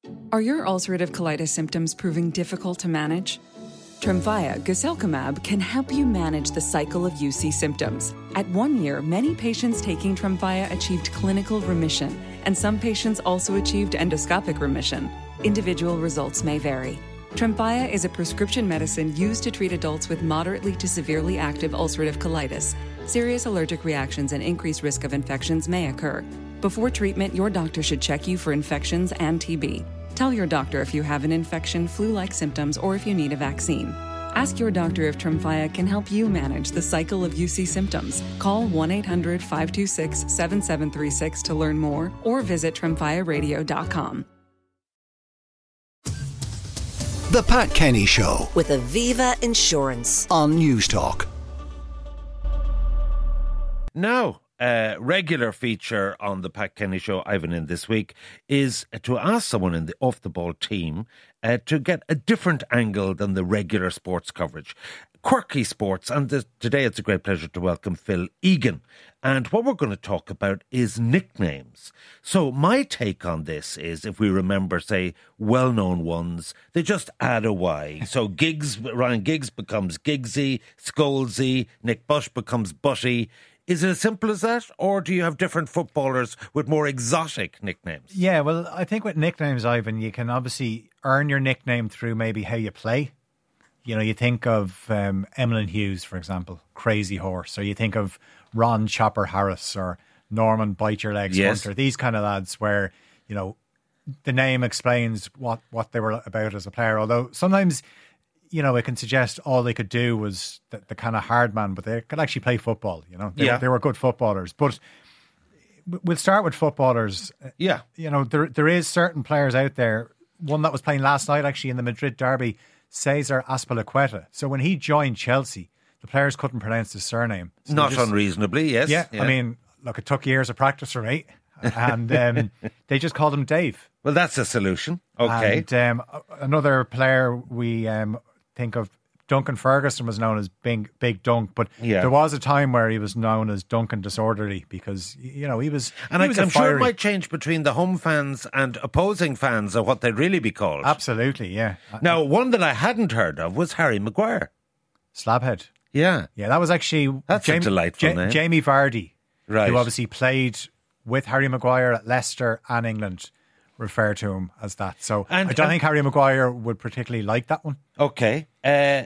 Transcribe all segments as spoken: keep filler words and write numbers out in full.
Are your ulcerative colitis symptoms proving difficult to manage? Tremfya guselkumab can help you manage the cycle of U C symptoms. At one year, many patients taking Tremfya achieved clinical remission, and some patients also achieved endoscopic remission. Individual results may vary. Tremfya is a prescription medicine used to treat adults with moderately to severely active ulcerative colitis. Serious allergic reactions and increased risk of infections may occur. Before treatment, your doctor should check you for infections and T B. Tell your doctor if you have an infection, flu-like symptoms, or if you need a vaccine. Ask your doctor if Tremfya can help you manage the cycle of U C symptoms. Call one eight hundred five two six seven seven three six to learn more or visit tremfya radio dot com. The Pat Kenny Show with Aviva Insurance on News Talk. Now, a regular feature on the Pat Kenny Show I've been in this week is to ask someone in the off-the-ball team uh, to get a different angle than the regular sports coverage. Quirky sports, and this, today it's a great pleasure to welcome Phil Egan. And what we're going to talk about is nicknames. So my take on this is, if we remember, say, well-known ones, they just add a Y. So Giggs, Ryan Giggs becomes Giggsy, Scholesy, Nick Bush becomes Bushy. Is it as simple as that, or do you have different footballers with more exotic nicknames? Yeah, well, I think with nicknames, Ivan, you can obviously earn your nickname through maybe how you play. You know, you think of um, Emlyn Hughes, for example, Crazy Horse, or you think of Ron Chopper Harris or Norman Bite Your Legs Yes. Hunter. These kind of lads where, you know, the name explains what, what they were about as a player. Although sometimes, you know, it can suggest all they could do was the, the kind of hard man, but they could actually play football, you know. They, Yeah. they were good footballers. But we'll start with footballers. Yeah. You know, there there is certain players out there. One that was playing last night, actually, in the Madrid derby, Cesar Azpilicueta. So when he joined Chelsea, the players couldn't pronounce his surname. So Not just, unreasonably, yes. yeah, I mean, look, it took years of practice for me. And um, they just called him Dave. Well, that's a solution. Okay. And um, another player we um, think of, Duncan Ferguson, was known as Big, Big Dunk, but Yeah. there was a time where he was known as Duncan Disorderly because, you know, he was And he I, was I'm a sure fiery- it might change between the home fans and opposing fans of what they'd really be called. Absolutely, yeah. Now, one that I hadn't heard of was Harry Maguire. Slabhead. Yeah. Yeah, that was actually That's a delightful name. Jamie Vardy, Right. who obviously played with Harry Maguire at Leicester and England, refer to him as that. So And- I don't and- think Harry Maguire would particularly like that one. Okay. Uh,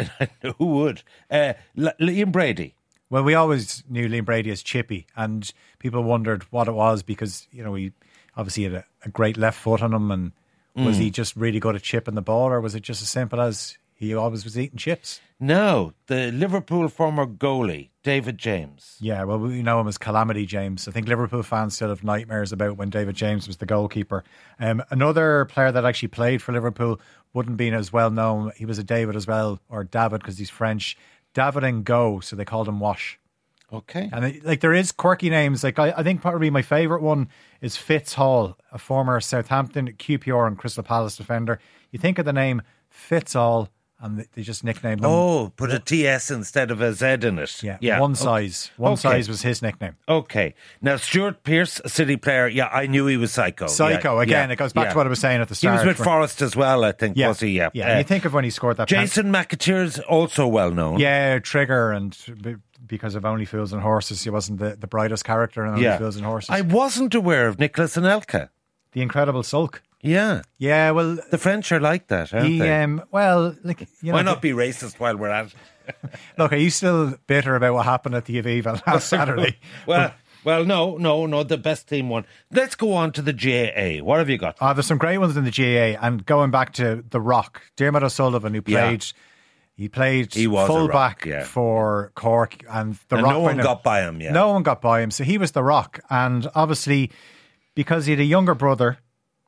who would? Uh, L- Liam Brady. Well, we always knew Liam Brady as Chippy, and people wondered what it was because, you know, he obviously had a, a great left foot on him, and was Mm. he just really good at chipping the ball, or was it just as simple as he always was eating chips? No, the Liverpool former goalie, David James. Yeah, well, we know him as Calamity James. I think Liverpool fans still have nightmares about when David James was the goalkeeper. Um, another player that actually played for Liverpool wouldn't be as well known. He was a David as well, or David because he's French. David and Go, so they called him Wash. Okay. And it, like there is quirky names. Like I, I think probably my favourite one is Fitz Hall, a former Southampton, Q P R and Crystal Palace defender. You think of the name Fitz Hall, and they- they just nicknamed him. Oh, put a T S instead of a Z in it. Yeah, one size. One Okay. size was his nickname. Okay. Now, Stuart Pearce, a City player. Yeah, I knew he was psycho. Psycho, Yeah, again, yeah, it goes back yeah. to what I was saying at the He start. was with When- Forest as well, I think, Yeah, was he? Yeah. yeah. Uh, and you think of when he scored that pen- Jason McAteer's also well known. Yeah, Trigger, and b- because of Only Fools and Horses, he wasn't the, the brightest character in Only Yeah. Fools and Horses. I wasn't aware of Nicholas Anelka. the Incredible Sulk. Yeah. Yeah, well, The French are like that, aren't he, they? um, well, like, you know, Why not be racist while we're at it? look, are you still bitter about what happened at the Aviva last Saturday? Well, well, no, no, no, the best team won. Let's go on to the G A A. What have you got? Oh, there's some great ones in the G A A, and going back to The Rock, Dermot O'Sullivan, who Yeah. played, he played He was a fullback Rock, yeah. for Cork, and The And Rock. no one went- got by him, yeah. No one got by him, so he was The Rock, and obviously because he had a younger brother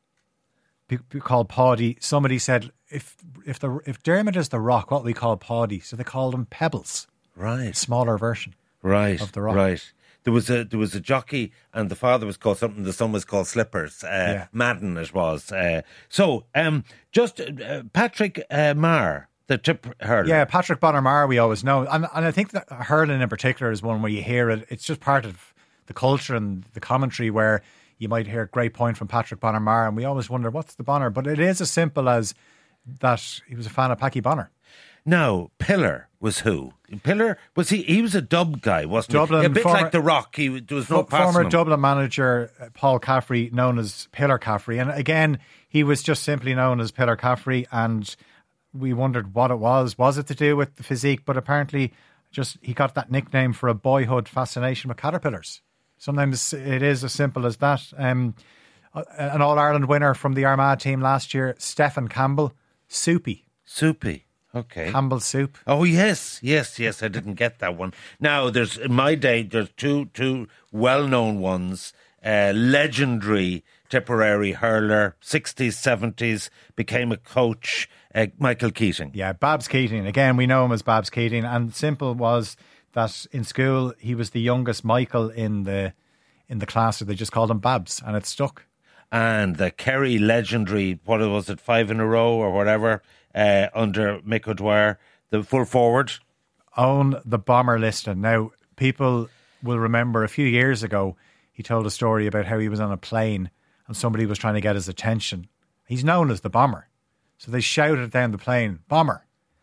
be- be called Paddy, somebody said if if the if Dermot is The Rock, what we call Paddy, so they called him Pebbles, Right, smaller version. right, of The Rock. right. There was a there was a jockey, and the father was called something. The son was called Slippers. Uh, Yeah. Madden, it was. Uh, so, um, just uh, Patrick uh, Marr, the tip hurler. Yeah, Patrick Bonner-Marr, we always know. And, and I think that hurling in particular is one where you hear it, it's just part of the culture and the commentary where, you might hear a great point from Patrick Bonner-Maher, and we always wonder, what's the Bonner? But it is as simple as that he was a fan of Packy Bonner. No, Pillar was who? Pillar, was he, he was a dub guy, wasn't Dublin, he? A bit former, like The Rock, he, there was no passing Former him. Dublin manager uh, Paul Caffrey, known as Pillar Caffrey. And again, he was just simply known as Pillar Caffrey, and we wondered what it was. Was it to do with the physique? But apparently just he got that nickname for a boyhood fascination with caterpillars. Sometimes it is as simple as that. Um, an All-Ireland winner from the Armagh team last year, Stephen Campbell, Soupy. Soupy. Okay. Campbell Soup. Oh yes, yes, yes. I didn't get that one. Now, there's in my day, there's two two well-known ones. Uh, legendary Tipperary hurler, sixties, seventies, became a coach. Uh, Michael Keating. Yeah, Babs Keating. Again, we know him as Babs Keating. And simple was that in school he was the youngest Michael in the in the class, so they just called him Babs, and it stuck. And the Kerry legendary, what was it, five in a row or whatever, uh, under Mick O'Dwyer, the full forward. Own the bomber Liston. Now, people will remember a few years ago, he told a story about how he was on a plane and somebody was trying to get his attention. He's known as the bomber. So they shouted down the plane, bomber.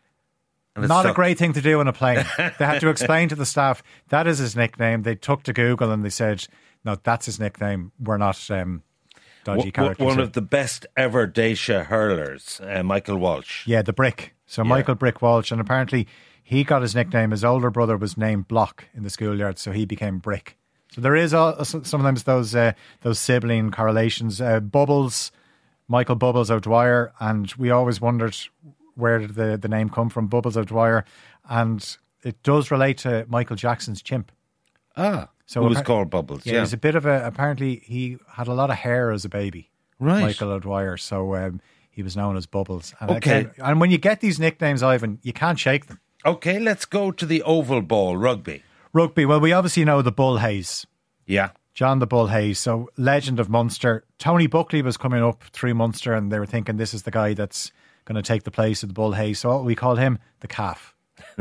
Not stuck. A great thing to do on a plane. They had to explain to the staff, that is his nickname. They took to Google and they said, no, that's his nickname. We're not... Um, Dodgy characters. One of the best ever Dacia hurlers, uh, Michael Walsh. Yeah, the Brick. So yeah. Michael Brick Walsh, and apparently he got his nickname. His older brother was named Block in the schoolyard, so he became Brick. So there is all, sometimes those uh, those sibling correlations. Uh, Bubbles, Michael Bubbles O'Dwyer, and we always wondered where did the, the name come from, Bubbles O'Dwyer, and it does relate to Michael Jackson's chimp. Ah. So it was called Bubbles, yeah. Yeah, he's a bit of a, apparently he had a lot of hair as a baby. Right. Michael O'Dwyer, so um, he was known as Bubbles. And okay. Again, and when you get these nicknames, Ivan, you can't shake them. Okay, let's go to the oval ball, rugby. Rugby, well, we obviously know the Bull Hayes. Yeah. John the Bull Hayes, so legend of Munster. Tony Buckley was coming up through Munster and they were thinking this is the guy that's going to take the place of the Bull Hayes. So we call him the Calf.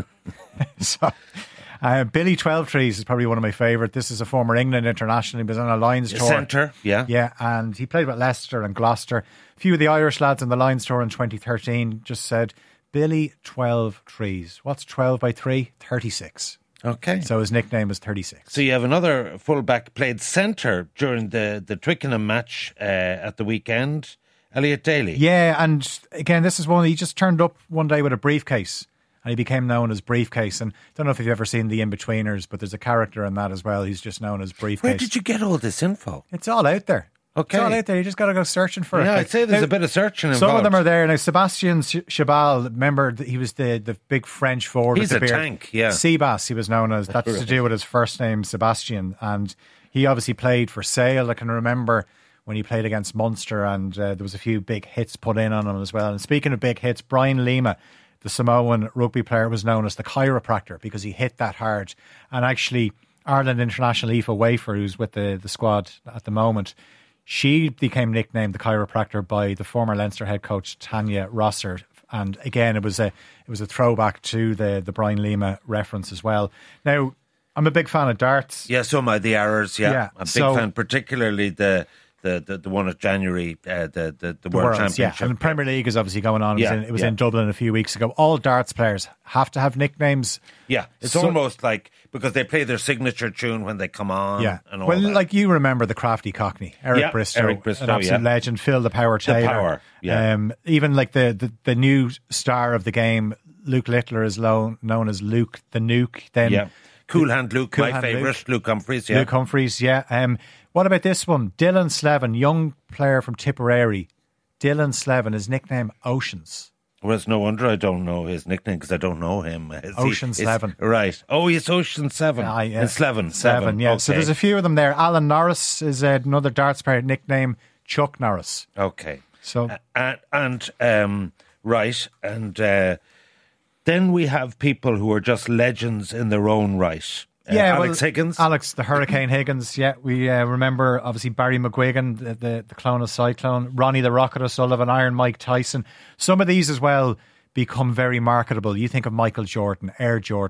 so... Uh, Billy Twelvetrees is probably one of my favourite. This is a former England international. He was on a Lions tour. Centre, yeah. Yeah, and he played with Leicester and Gloucester. A few of the Irish lads on the Lions tour in twenty thirteen just said, Billy Twelvetrees. What's twelve by three? thirty-six. Okay. So his nickname was thirty-six. So you have another fullback played centre during the, the Twickenham match uh, at the weekend, Elliot Daly. Yeah, and again, this is one, he just turned up one day with a briefcase. And he became known as Briefcase. And I don't know if you've ever seen The In-Betweeners, but there's a character in that as well. He's just known as Briefcase. Where did you get all this info? It's all out there. Okay. It's all out there. You just got to go searching for yeah, it. Yeah, I'd say there's now, a bit of searching involved. Some of them are there. Now, Sebastian Chabal, remember, he was the, the big French forward. He's with the a beard. tank, yeah. Seabass, he was known as. That's to do with his first name, Sebastian. And he obviously played for Sale. I can remember when he played against Munster, and uh, there was a few big hits put in on him as well. And speaking of big hits, Brian Lima, the Samoan rugby player, was known as the chiropractor because he hit that hard. And actually, Ireland international Aoife Wafer, who's with the, the squad at the moment, she became nicknamed the chiropractor by the former Leinster head coach Tanya Rosser. And again, it was a it was a throwback to the, the Brian Lima reference as well. Now, I'm a big fan of darts. Yeah, so am I. The Arrows, yeah. yeah I'm a big so, fan, particularly the... The, the the one of January, uh, the, the the World Worlds, Championship. Yeah, and the Premier League is obviously going on. It yeah, was, in, it was yeah. in Dublin a few weeks ago. All darts players have to have nicknames. Yeah, it's so, almost like because they play their signature tune when they come on. Yeah, and all well, that. like you remember the crafty Cockney, Eric yeah, Bristow, Eric Bristow, an absolute yeah. legend. Phil the Power Taylor, the Power, yeah. Um, even like the, the the new star of the game, Luke Littler, is lo- known as Luke the Nuke. Then yeah, Cool Hand Luke, cool my hand favourite, Luke. Luke Humphreys. Yeah, Luke Humphreys. Yeah. Um, what about this one? Dylan Slevin, young player from Tipperary. Dylan Slevin, his nickname Oceans. Well, it's no wonder I don't know his nickname because I don't know him. Is Ocean he, Slevin. Right. Oh, it's Ocean Seven. Ah, yeah. And Slevin. Seven, yeah. Okay. So there's a few of them there. Alan Norris is uh, another darts player, nickname Chuck Norris. Okay. So uh, and um, right, and uh, then we have people who are just legends in their own right. Uh, yeah, Alex well, Higgins. Alex the Hurricane Higgins, yeah. We uh, remember, obviously, Barry McGuigan, the, the, the clone of Cyclone, Ronnie the Rocket O'Sullivan, Iron Mike Tyson. Some of these as well become very marketable. You think of Michael Jordan, Air Jordan,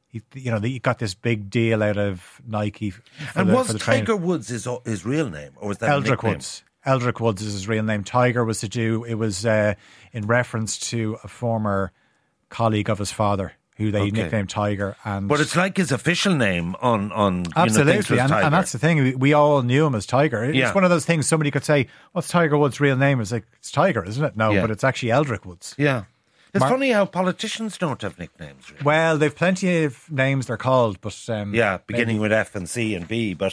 he, you know, he got this big deal out of Nike. For and the, was for the Tiger training. Woods his his real name, or was that Eldrick a nickname? Woods? Eldrick Woods is his real name. Tiger was to do. It was uh, in reference to a former colleague of his father, who they Okay. nicknamed Tiger. And But it's like his official name on on you absolutely, know, things was and, Tiger. and that's the thing. We, we all knew him as Tiger. It's Yeah. one of those things. Somebody could say, "What's Tiger Woods' real name?" It's like it's Tiger, isn't it? No, Yeah. but it's actually Eldrick Woods. yeah. It's Mar- funny how politicians don't have nicknames. Really. Well, they've plenty of names they're called, but um, Yeah, beginning maybe- with F and C and B, but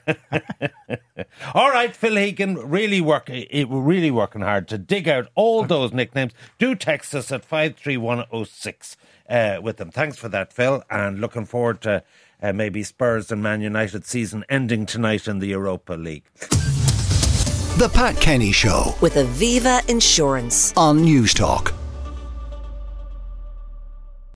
all right, Phil Hegan, really work, it, we're really working hard to dig out all those nicknames. Do text us at five three one oh six uh, with them. Thanks for that, Phil, and looking forward to uh, maybe Spurs and Man United season ending tonight in the Europa League. The Pat Kenny Show With Aviva Insurance. on News Talk.